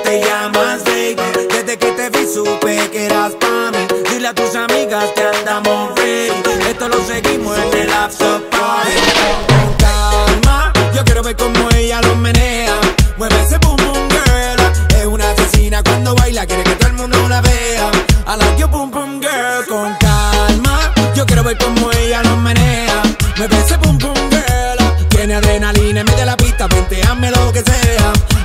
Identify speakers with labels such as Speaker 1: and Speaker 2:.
Speaker 1: te llamas baby? Desde que te vi supe que eras pa' mí. Dile a tus amigas que andamos ready. Esto lo seguimos en el after party. Con calma, yo quiero ver cómo ella lo menea. Mueve ese boom boom girl. Es una asesina cuando baila, quiere que todo el mundo la vea. I like your boom boom girl. Con calma, yo quiero ver cómo ella lo menea. Mueve ese boom boom girl. Tiene adrenalina en medio de la pista, ponte hazme lo que sea.